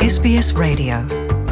SBS Radio.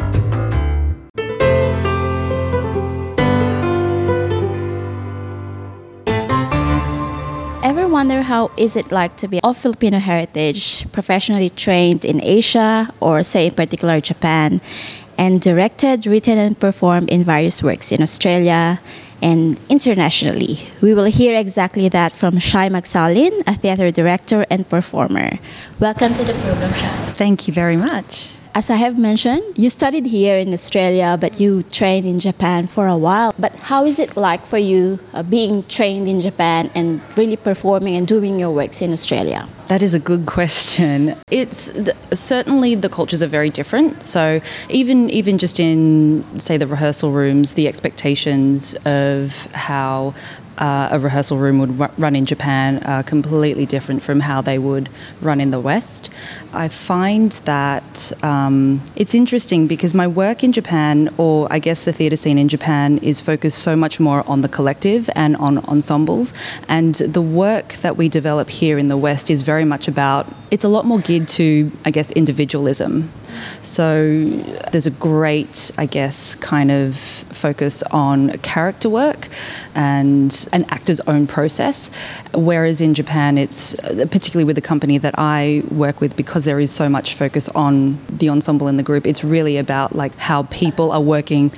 Ever wonder how is it like to be of Filipino heritage, professionally trained in Asia or say in particular Japan, and directed, written and performed in various works in Australia and internationally? We will hear exactly that from Shai Magsalin, a theatre director and performer. Welcome to the program, Shai. Thank you very much. As I have mentioned, you studied here in Australia, but you trained in Japan for a while. But how is it like for you being trained in Japan and really performing and doing your works in Australia? That is a good question. Certainly the cultures are very different. So even just in, say, the rehearsal rooms, the expectations of how a rehearsal room would run in Japan are completely different from how they would run in the West. I find that it's interesting because my work in Japan, or I guess the theatre scene in Japan, is focused so much more on the collective and on ensembles. And the work that we develop here in the West is very much about, it's a lot more geared to, I guess, individualism. So there's a great, I guess, kind of focus on character work and an actor's own process. Whereas in Japan, it's particularly with the company that I work with, because there is so much focus on the ensemble and the group, it's really about like how people are working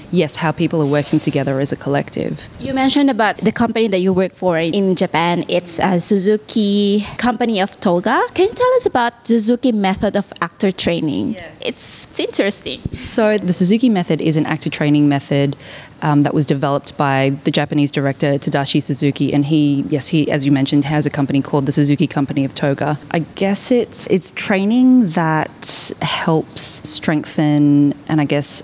together as a collective. You mentioned about the company that you work for in Japan. It's a Suzuki company of Toga. Can you tell us about Suzuki method of actor training? Yes. It's interesting. So the Suzuki method is an actor training method that was developed by the Japanese director Tadashi Suzuki, and he, as you mentioned, has a company called the Suzuki Company of Toga. I guess it's training that helps strengthen and I guess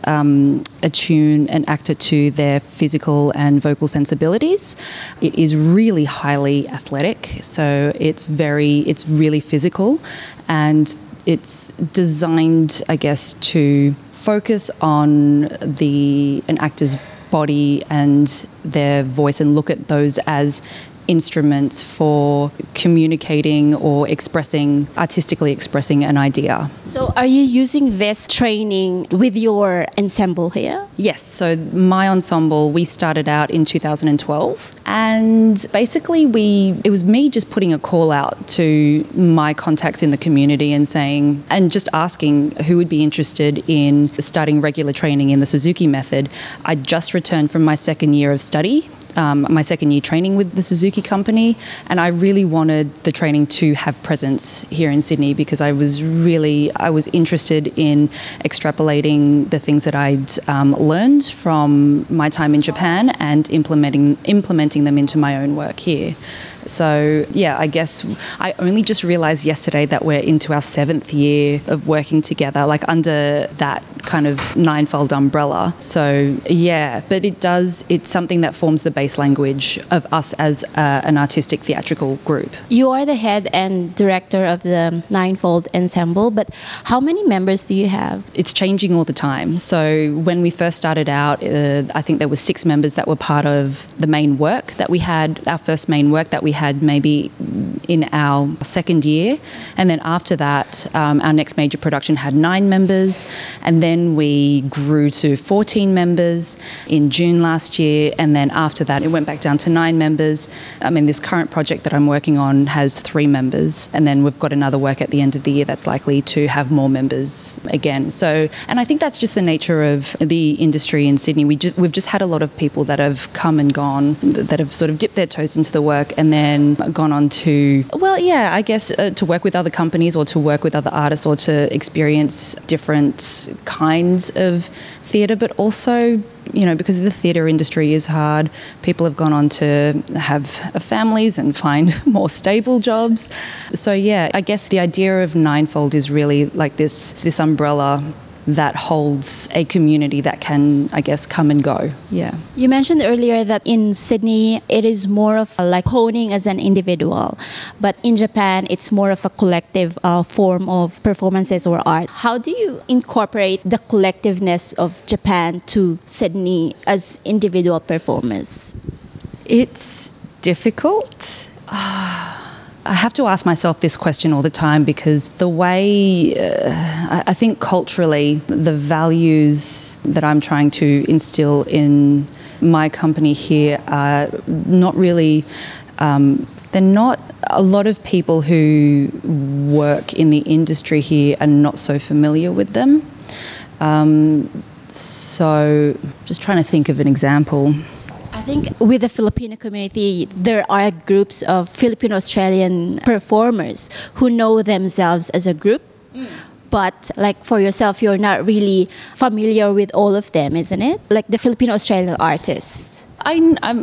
attune an actor to their physical and vocal sensibilities. It is really highly athletic, so it's really physical, and it's designed, I guess, to focus on an actor's body and their voice and look at those as instruments for communicating or artistically expressing an idea. So are you using this training with your ensemble here? Yes, so my ensemble, we started out in 2012, and basically it was me just putting a call out to my contacts in the community and just asking who would be interested in starting regular training in the Suzuki method. I just returned from my second year of study, my second year training with the Suzuki company, and I really wanted the training to have presence here in Sydney because I was interested in extrapolating the things that I'd learned from my time in Japan and implementing them into my own work here. So, yeah, I guess I only just realised yesterday that we're into our 7th year of working together, like under that kind of ninefold umbrella. So, yeah, but it's something that forms the base language of us as an artistic theatrical group. You are the head and director of the Ninefold Ensemble, but how many members do you have? It's changing all the time. So when we first started out, I think there were 6 members that were part of the main work that we had, our first main work that we had maybe in our second year. And then after that, our next major production had 9 members. And then we grew to 14 members in June last year. And then after that, it went back down to 9 members. I mean, this current project that I'm working on has 3 members. And then we've got another work at the end of the year that's likely to have more members again. So, and I think that's just the nature of the industry in Sydney. We've just had a lot of people that have come and gone, that have sort of dipped their toes into the work and then gone on to, to work with other companies or to work with other artists or to experience different kinds of theatre, but also, because the theatre industry is hard, people have gone on to have families and find more stable jobs. So, yeah, I guess the idea of Ninefold is really like this umbrella that holds a community that can, I guess, come and go. Yeah. You mentioned earlier that in Sydney, it is more of like honing as an individual. But in Japan, it's more of a collective form of performances or art. How do you incorporate the collectiveness of Japan to Sydney as individual performers? It's difficult. I have to ask myself this question all the time because the way, I think culturally, the values that I'm trying to instill in my company here are not really, they're not, a lot of people who work in the industry here are not so familiar with them. So just trying to think of an example. I think with the Filipino community, there are groups of Filipino-Australian performers who know themselves as a group. But like for yourself, you're not really familiar with all of them, isn't it? Like the Filipino-Australian artists. I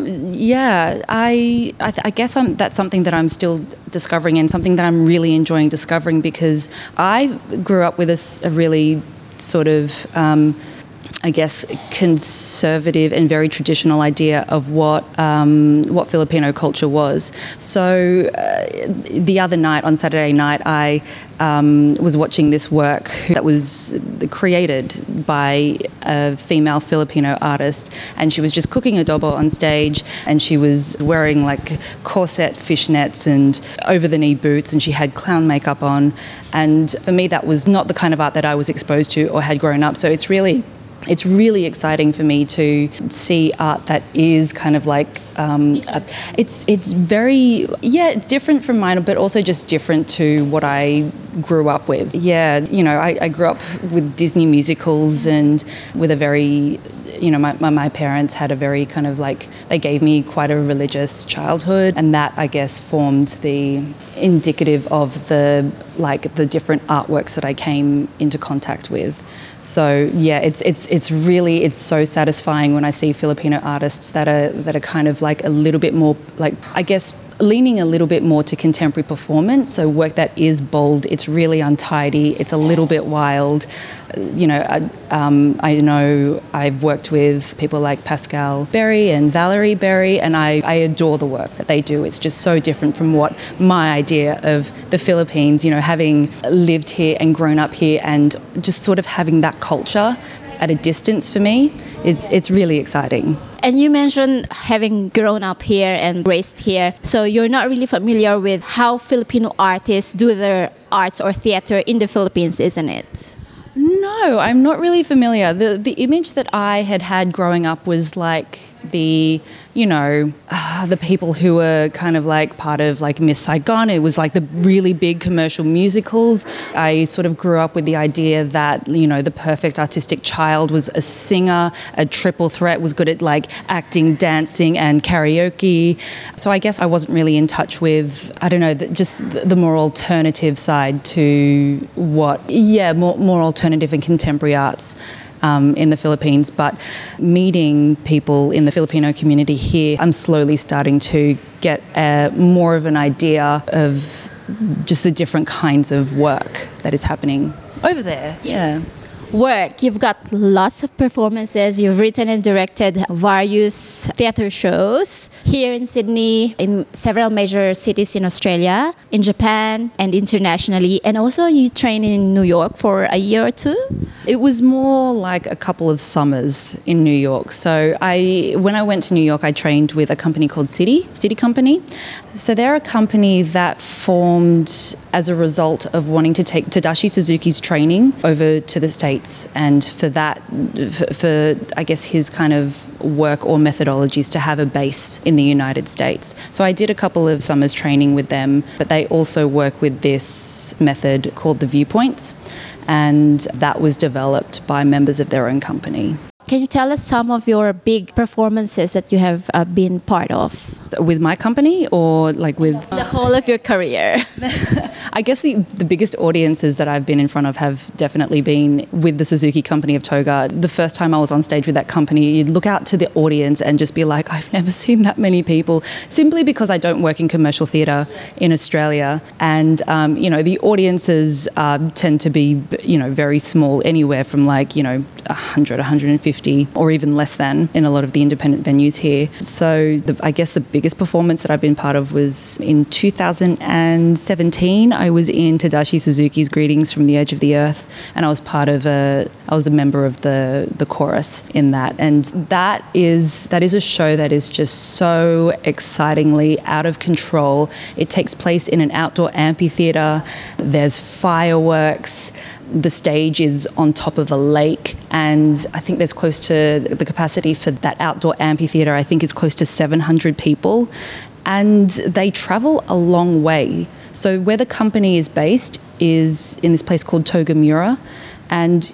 guess that's something that I'm still discovering and something that I'm really enjoying discovering because I grew up with a really sort of I guess, conservative and very traditional idea of what Filipino culture was. So the other night, on Saturday night, I was watching this work that was created by a female Filipino artist, and she was just cooking adobo on stage, and she was wearing like corset fishnets and over-the-knee boots, and she had clown makeup on. And for me, that was not the kind of art that I was exposed to or had grown up. So it's really exciting for me to see art that is kind of like it's very it's different from mine, but also just different to what I grew up with. I grew up with Disney musicals and with a very my parents had a very kind of like, they gave me quite a religious childhood, and that I guess formed the indicative of the different artworks that I came into contact with. So it's so satisfying when I see Filipino artists that are kind of like a little bit more like, I guess, leaning a little bit more to contemporary performance. So work that is bold, it's really untidy, it's a little bit wild. I know I've worked with people like Pascal Berry and Valerie Berry, and I adore the work that they do. It's just so different from what my idea of the Philippines, having lived here and grown up here and just sort of having that culture at a distance for me, it's really exciting. And you mentioned having grown up here and raised here, so you're not really familiar with how Filipino artists do their arts or theater in the Philippines, isn't it? No, I'm not really familiar. The image that I had growing up was like the people who were kind of like part of like Miss Saigon. It was like the really big commercial musicals. I sort of grew up with the idea that, the perfect artistic child was a singer, a triple threat, was good at like acting, dancing and karaoke. So I guess I wasn't really in touch with, just the more alternative side to more alternative and contemporary arts in the Philippines. But meeting people in the Filipino community here, I'm slowly starting to get more of an idea of just the different kinds of work that is happening over there. Yes. Yeah. Work. You've got lots of performances. You've written and directed various theatre shows here in Sydney, in several major cities in Australia, in Japan, and internationally. And also you trained in New York for a year or two? It was more like a couple of summers in New York. So when I went to New York, I trained with a company called City Company. So they're a company that formed as a result of wanting to take Tadashi Suzuki's training over to the States, and for that, for I guess his kind of work or methodologies to have a base in the United States. So I did a couple of summers training with them, but they also work with this method called the Viewpoints, and that was developed by members of their own company. Can you tell us some of your big performances that you have been part of? With my company or like with... The whole of your career. I guess the biggest audiences that I've been in front of have definitely been with the Suzuki Company of Toga. The first time I was on stage with that company, you'd look out to the audience and just be like, I've never seen that many people, simply because I don't work in commercial theatre in Australia. And, the audiences tend to be, very small, anywhere from like, 100, 150, or even less than in a lot of the independent venues here. So I guess the biggest performance that I've been part of was in 2017. I was in Tadashi Suzuki's Greetings from the Edge of the Earth, and I was a member of the chorus in that. And that is a show that is just so excitingly out of control. It takes place in an outdoor amphitheatre. There's fireworks. The stage is on top of a lake, and I think there's close to the capacity for that outdoor amphitheatre, I think is close to 700 people, and they travel a long way. So where the company is based is in this place called Togamura, and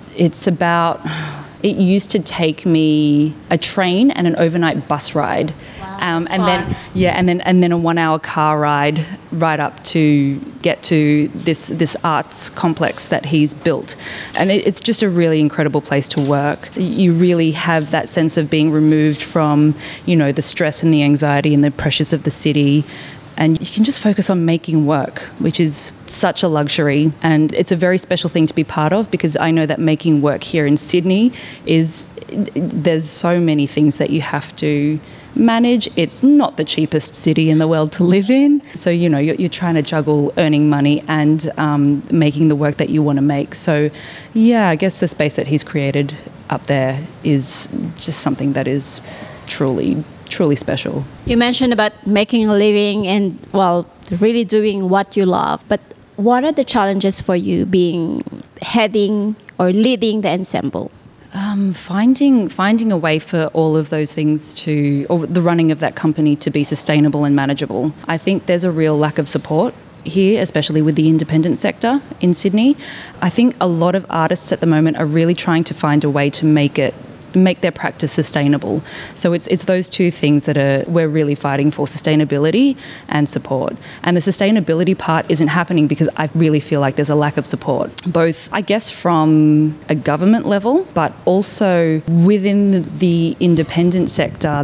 it used to take me a train and an overnight bus ride. Wow, and then a 1 hour car ride right up to get to this arts complex that he's built. And it's just a really incredible place to work. You really have that sense of being removed from, the stress and the anxiety and the pressures of the city. And you can just focus on making work, which is such a luxury. And it's a very special thing to be part of, because I know that making work here in Sydney there's so many things that you have to manage. It's not the cheapest city in the world to live in. So, you're trying to juggle earning money and making the work that you want to make. So, yeah, I guess the space that he's created up there is just something that is truly special. You mentioned about making a living and, really doing what you love. But what are the challenges for you heading or leading the ensemble? Finding a way for all of those things or the running of that company to be sustainable and manageable. I think there's a real lack of support here, especially with the independent sector in Sydney. I think a lot of artists at the moment are really trying to find a way to make their practice sustainable. So it's those two things that we're really fighting for: sustainability and support. And the sustainability part isn't happening because I really feel like there's a lack of support, both, I guess, from a government level, but also within the independent sector,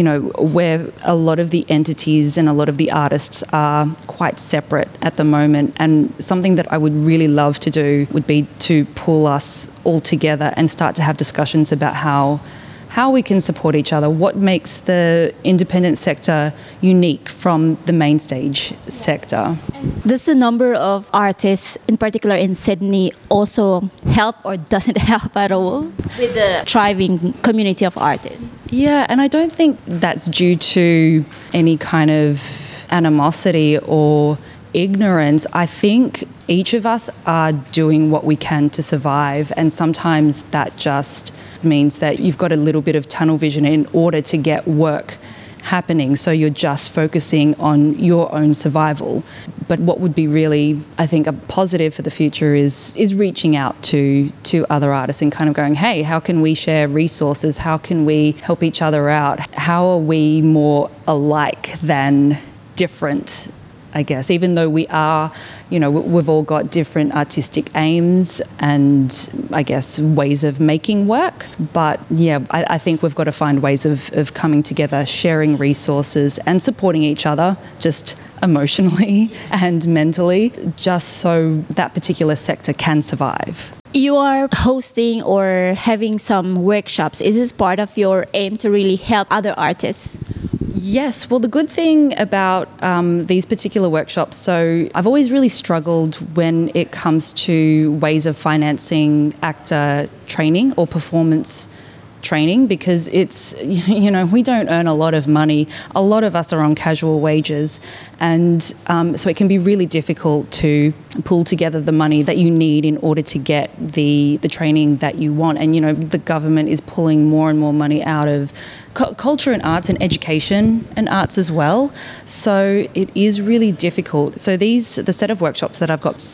where a lot of the entities and a lot of the artists are quite separate at the moment. And something that I would really love to do would be to pull us all together and start to have discussions about how we can support each other, what makes the independent sector unique from the main stage sector. Does the number of artists, in particular in Sydney, also help or doesn't help at all with the thriving community of artists? Yeah, and I don't think that's due to any kind of animosity or ignorance. I think each of us are doing what we can to survive, and sometimes that just means that you've got a little bit of tunnel vision in order to get work happening, so you're just focusing on your own survival. But what would be really, I think, a positive for the future is reaching out to other artists and kind of going, hey, how can we share resources? How can we help each other out? How are we more alike than different, I guess, even though we are, we've all got different artistic aims and, I guess, ways of making work. But yeah, I think we've got to find ways of coming together, sharing resources and supporting each other, just emotionally and mentally, just so that particular sector can survive. You are hosting or having some workshops. Is this part of your aim to really help other artists? Yes. Well, the good thing about these particular workshops, so I've always really struggled when it comes to ways of financing actor training or performance training, because it's, we don't earn a lot of money. A lot of us are on casual wages. And so it can be really difficult to pull together the money that you need in order to get the training that you want. And, the government is pulling more and more money out of culture and arts and education and arts as well. So it is really difficult. So the set of workshops that I've got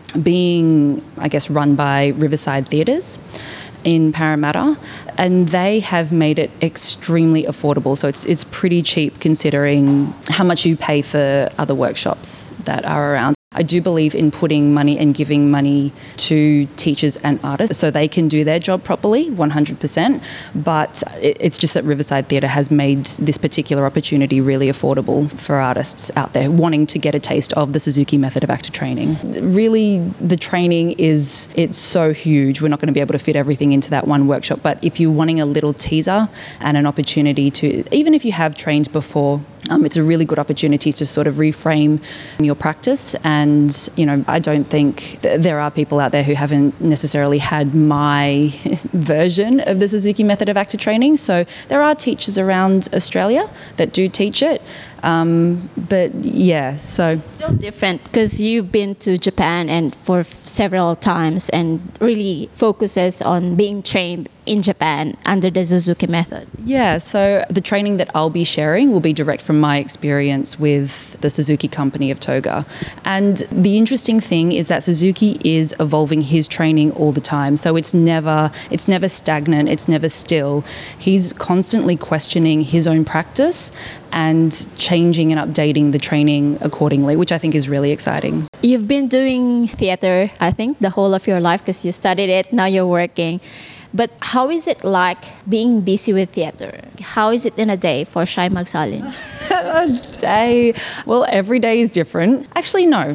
being, I guess, run by Riverside Theatres in Parramatta, and they have made it extremely affordable. So it's pretty cheap considering how much you pay for other workshops that are around. I do believe in putting money and giving money to teachers and artists so they can do their job properly, 100%. But it's just that Riverside Theatre has made this particular opportunity really affordable for artists out there wanting to get a taste of the Suzuki method of actor training. Really, the training it's so huge. We're not going to be able to fit everything into that one workshop. But if you're wanting a little teaser and an opportunity to, even if you have trained before, it's a really good opportunity to sort of reframe your practice. And, I don't think there are people out there who haven't necessarily had my version of the Suzuki method of actor training. So there are teachers around Australia that do teach it. But yeah, so it's still different because you've been to Japan and for several times and really focuses on being trained in Japan under the Suzuki method. Yeah, so the training that I'll be sharing will be direct from my experience with the Suzuki company of Toga. And the interesting thing is that Suzuki is evolving his training all the time. So it's never stagnant, it's never still. He's constantly questioning his own practice and changing and updating the training accordingly, which I think is really exciting. You've been doing theatre, I think, the whole of your life because you studied it, now you're working. But how is it like being busy with theatre? How is it in a day for Shai Magsalin? A day? Well, every day is different. Actually, no.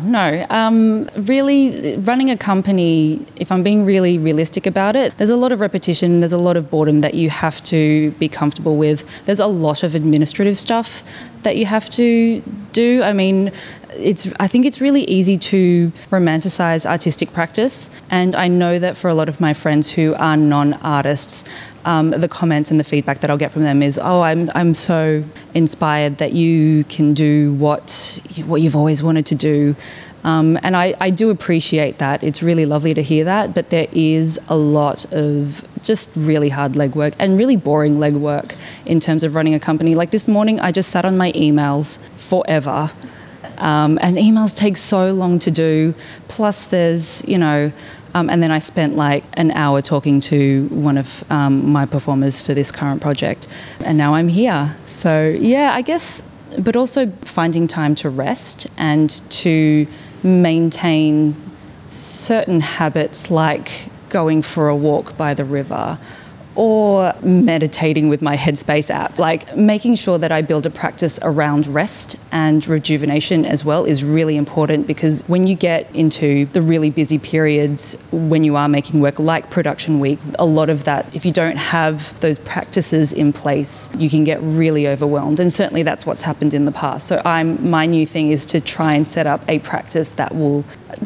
Really, running a company, if I'm being really realistic about it, there's a lot of repetition, there's a lot of boredom that you have to be comfortable with. There's a lot of administrative stuff that you have to do. I mean, I think it's really easy to romanticize artistic practice, and I know that for a lot of my friends who are non-artists, the comments and the feedback that I'll get from them is, "Oh, I'm so inspired that you can do what you've always wanted to do." And I do appreciate that. It's really lovely to hear that, but there is a lot of just really hard legwork and really boring legwork in terms of running a company. Like this morning, I just sat on my emails forever. And emails take so long to do. Plus there's, and then I spent like an hour talking to one of my performers for this current project. And now I'm here. So yeah, I guess, but also finding time to rest and to maintain certain habits like going for a walk by the river or meditating with my Headspace app. Like making sure that I build a practice around rest and rejuvenation as well is really important, because when you get into the really busy periods when you are making work like production week, a lot of that, if you don't have those practices in place, you can get really overwhelmed. And certainly that's what's happened in the past. So my new thing is to try and set up a practice that will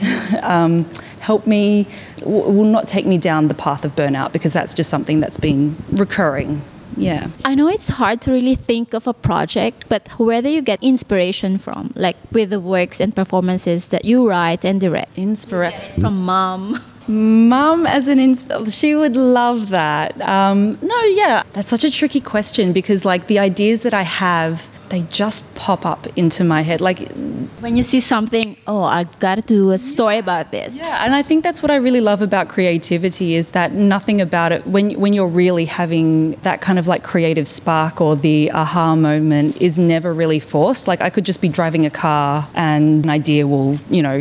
help me, will not take me down the path of burnout, because that's just something that's been recurring. Yeah. I know it's hard to really think of a project, but where do you get inspiration from? Like with the works and performances that you write and direct? From Mom. Mum as she would love that. That's such a tricky question, because like the ideas that I have, they just pop up into my head. Like when you see something, I've got to do a story about this. Yeah, and I think that's what I really love about creativity, is that nothing about it, when you're really having that kind of like creative spark or the aha moment, is never really forced. Like I could just be driving a car and an idea will,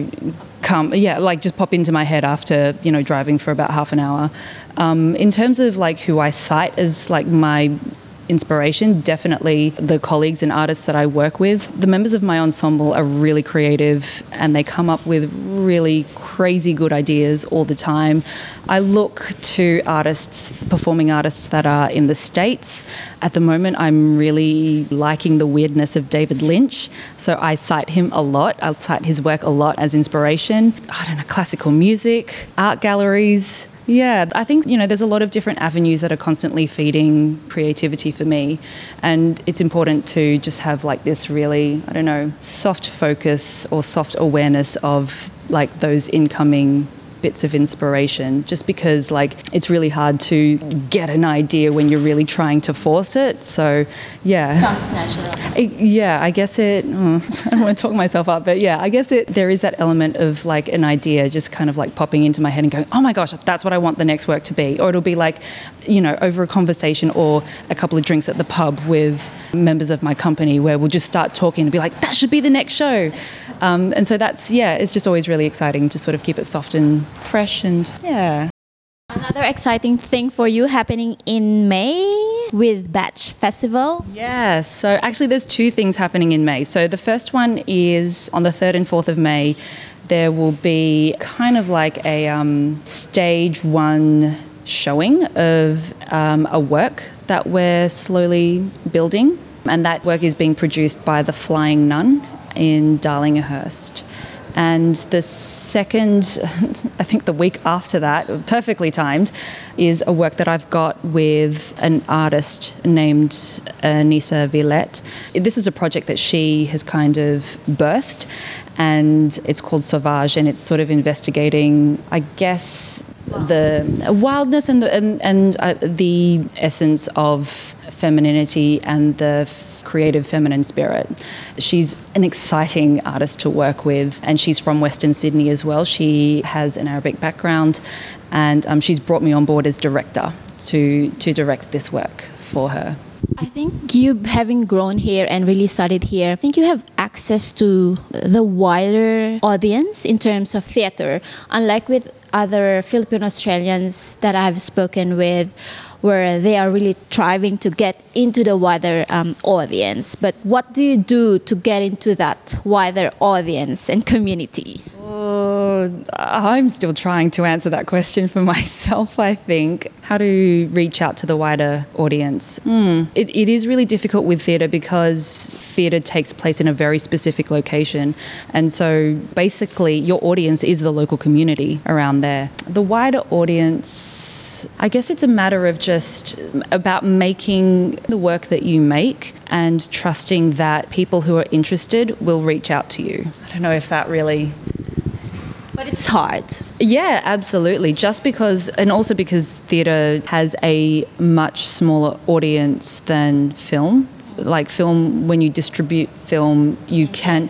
just pop into my head after, driving for about half an hour. In terms of like who I cite as like my inspiration, definitely the colleagues and artists that I work with. The members of my ensemble are really creative and they come up with really crazy good ideas all the time. I look to performing artists that are in the States. At the moment, I'm really liking the weirdness of David Lynch. So I cite him a lot. I'll cite his work a lot as inspiration. Classical music, art galleries. Yeah, I think, there's a lot of different avenues that are constantly feeding creativity for me. And it's important to just have like this really, soft focus or soft awareness of like those incoming bits of inspiration, just because like it's really hard to get an idea when you're really trying to force it. So yeah, Comes natural. yeah, I guess it, I don't want to talk myself up, but yeah, I guess there is that element of like an idea just kind of like popping into my head and going, oh my gosh, that's what I want the next work to be. Or it'll be like, you know, over a conversation or a couple of drinks at the pub with members of my company where we'll just start talking and be like, that should be the next show. And so that's, yeah, it's just always really exciting to sort of keep it soft and fresh and yeah. Another exciting thing for you happening in May with Batch Festival. Yeah, so actually there's two things happening in May. So the first one is on the 3rd and 4th of May, there will be kind of like a stage one showing of a work that we're slowly building. And that work is being produced by The Flying Nun in Darlinghurst. And the second, I think the week after that, perfectly timed, is a work that I've got with an artist named Nisa Villette. This is a project that she has kind of birthed, and it's called Sauvage, and it's sort of investigating, I guess, the wildness and the essence of femininity and the creative feminine spirit. She's an exciting artist to work with, and she's from Western Sydney as well. She has an Arabic background, and she's brought me on board as director to direct this work for her. I think you, having grown here and really studied here, I think you have access to the wider audience in terms of theatre, unlike with other Filipino Australians that I've spoken with, where they are really striving to get into the wider audience. But what do you do to get into that wider audience and community? I'm still trying to answer that question for myself, I think. How to reach out to the wider audience. It is really difficult with theatre because theatre takes place in a very specific location. And so basically your audience is the local community around there. The wider audience, I guess it's a matter of just about making the work that you make and trusting that people who are interested will reach out to you. I don't know if that really... But it's hard. Yeah, absolutely. Just because, and also because theatre has a much smaller audience than film. Like film, when you distribute film, you can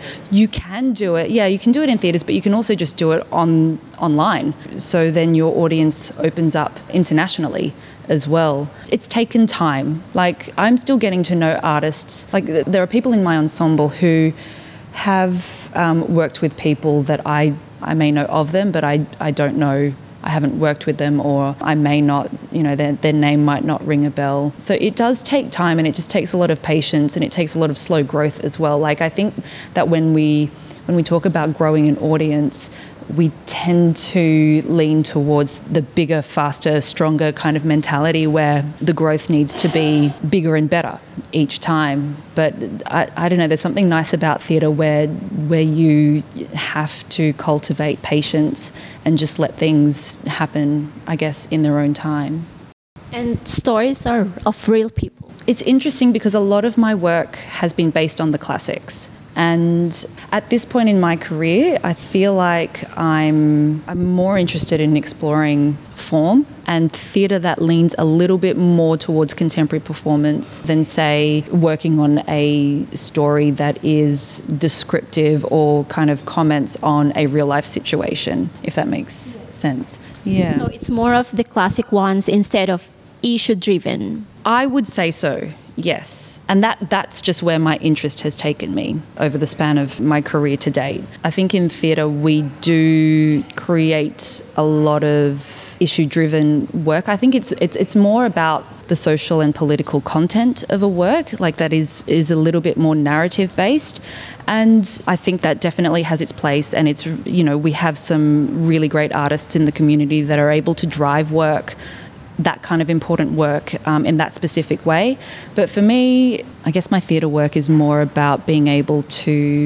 do it. Yeah, you can do it in theatres, but you can also just do it online. So then your audience opens up internationally as well. It's taken time. Like I'm still getting to know artists. Like there are people in my ensemble who have worked with people that I may know of them, but I don't know. I haven't worked with them, or I may not, their name might not ring a bell. So it does take time, and it just takes a lot of patience, and it takes a lot of slow growth as well. Like I think that when we talk about growing an audience, we tend to lean towards the bigger, faster, stronger kind of mentality where the growth needs to be bigger and better each time. But I don't know, there's something nice about theatre where you have to cultivate patience and just let things happen, I guess, in their own time. And stories are of real people. It's interesting because a lot of my work has been based on the classics. And at this point in my career, I feel like I'm more interested in exploring form and theatre that leans a little bit more towards contemporary performance than, say, working on a story that is descriptive or kind of comments on a real-life situation, if that makes sense. Yeah. So it's more of the classic ones instead of issue-driven. I would say so. Yes. And that's just where my interest has taken me over the span of my career to date. I think in theatre we do create a lot of issue-driven work. I think it's more about the social and political content of a work, like that is a little bit more narrative-based. And I think that definitely has its place, and it's, we have some really great artists in the community that are able to drive work, that kind of important work in that specific way. But for me, I guess my theatre work is more about being able to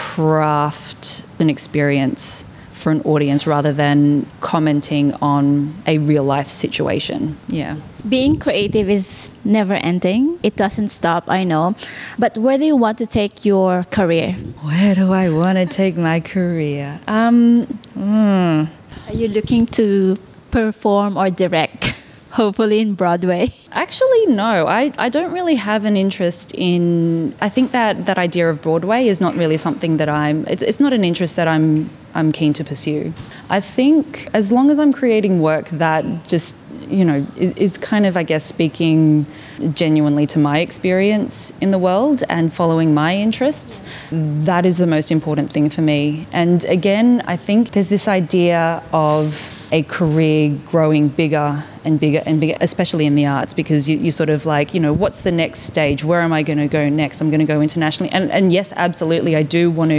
craft an experience for an audience rather than commenting on a real life situation. Yeah. Being creative is never ending. It doesn't stop, I know. But where do you want to take your career? Where do I want to take my career? Are you looking to perform or direct, hopefully in Broadway? Actually, no. I don't really have an interest in... I think that idea of Broadway is not really something that it's not an interest that I'm keen to pursue. I think as long as I'm creating work that just, is kind of, I guess, speaking genuinely to my experience in the world and following my interests, that is the most important thing for me. And again, I think there's this idea of a career growing bigger and bigger and bigger, especially in the arts, because you sort of like, what's the next stage? Where am I going to go next? I'm going to go internationally. And yes, absolutely, I do want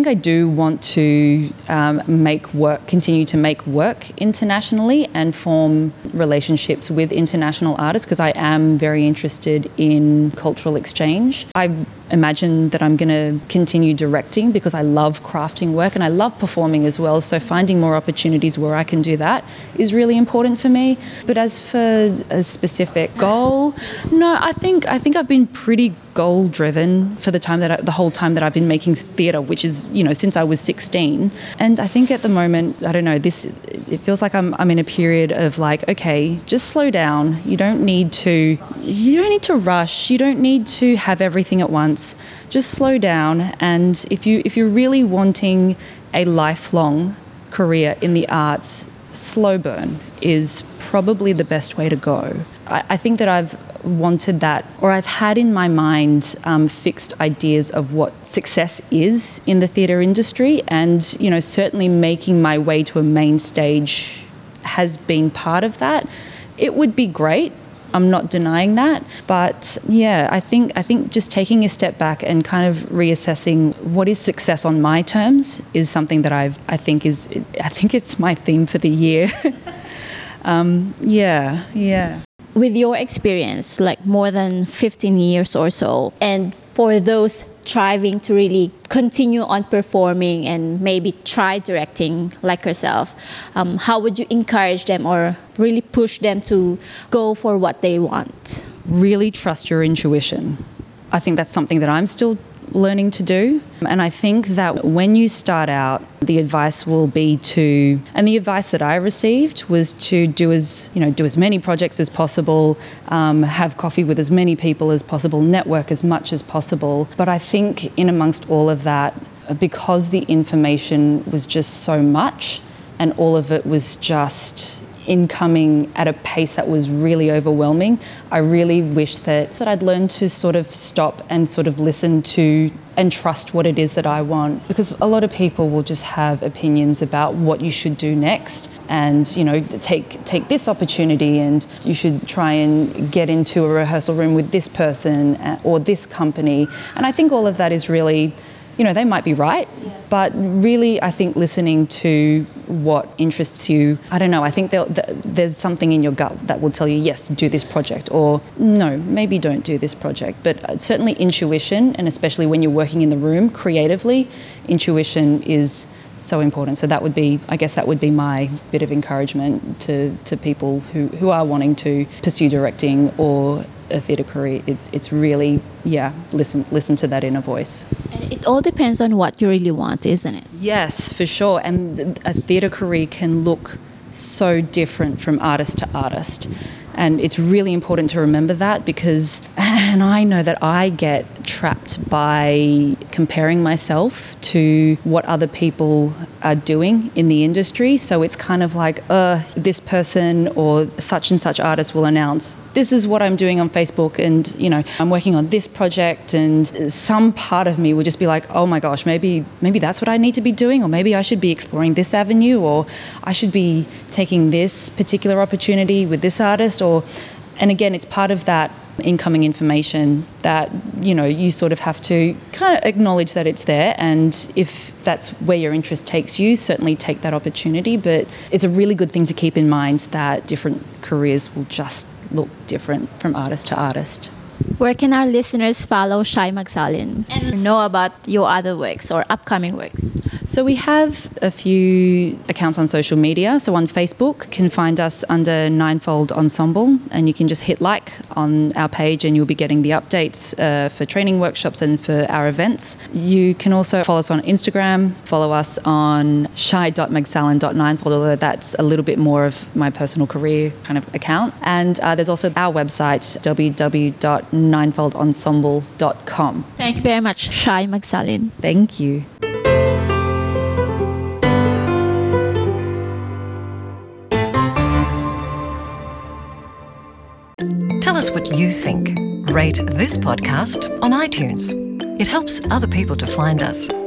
to continue to make work internationally and form relationships with international artists, because I am very interested in cultural exchange. I imagine that I'm going to continue directing because I love crafting work and I love performing as well. So finding more opportunities where I can do that is really important for me. But as for a specific goal, no, I think I've been pretty goal driven for the whole time that I've been making theatre, which is, since I was 16. And I think at the moment, I don't know, it feels like I'm in a period of like, okay, just slow down. You don't need to rush. You don't need to have everything at once. Just slow down. And if you're really wanting a lifelong career in the arts, slow burn is probably the best way to go. I think that I've wanted that, or I've had in my mind fixed ideas of what success is in the theatre industry, and certainly making my way to a main stage has been part of that. It would be great, I'm not denying that, but yeah, I think just taking a step back and kind of reassessing what is success on my terms is something that I think it's my theme for the year. Yeah. With your experience, like more than 15 years or so, and for those striving to really continue on performing and maybe try directing like yourself, how would you encourage them or really push them to go for what they want? Really trust your intuition. I think that's something that I'm still learning to do. And I think that when you start out, the advice will be and the advice that I received was to do as many projects as possible, have coffee with as many people as possible, network as much as possible. But I think in amongst all of that, because the information was just so much and all of it was just incoming at a pace that was really overwhelming, I really wish that I'd learned to sort of stop and sort of listen to and trust what it is that I want. Because a lot of people will just have opinions about what you should do next, and take this opportunity, and you should try and get into a rehearsal room with this person or this company. And I think all of that is really, they might be right, but really I think listening to what interests you, I don't know, I think there's something in your gut that will tell you, yes, do this project, or no, maybe don't do this project. But certainly intuition, and especially when you're working in the room creatively, intuition is so important. So that would be my bit of encouragement to people who are wanting to pursue directing or a theatre career. It's really, listen to that inner voice. And it all depends on what you really want, isn't it? Yes, for sure. And a theatre career can look so different from artist to artist. And it's really important to remember that, because, and I know that I get trapped by comparing myself to what other people are doing in the industry. So it's kind of like, this person or such and such artist will announce, this is what I'm doing on Facebook, and, I'm working on this project, and some part of me will just be like, oh my gosh, maybe that's what I need to be doing, or maybe I should be exploring this avenue, or I should be taking this particular opportunity with this artist. And again, it's part of that incoming information that, you sort of have to kind of acknowledge that it's there. And if that's where your interest takes you, certainly take that opportunity. But it's a really good thing to keep in mind that different careers will just look different from artist to artist. Where can our listeners follow Shai Magsalin and know about your other works or upcoming works? So we have a few accounts on social media. So on Facebook, you can find us under Ninefold Ensemble, and you can just hit like on our page and you'll be getting the updates for training workshops and for our events. You can also follow us on Instagram, follow us on shy.mcsallen.ninefold, although that's a little bit more of my personal career kind of account. And there's also our website, www.ninefoldensemble.com. Thank you very much, Shy McSallen. Thank you. Tell us what you think. Rate this podcast on iTunes. It helps other people to find us.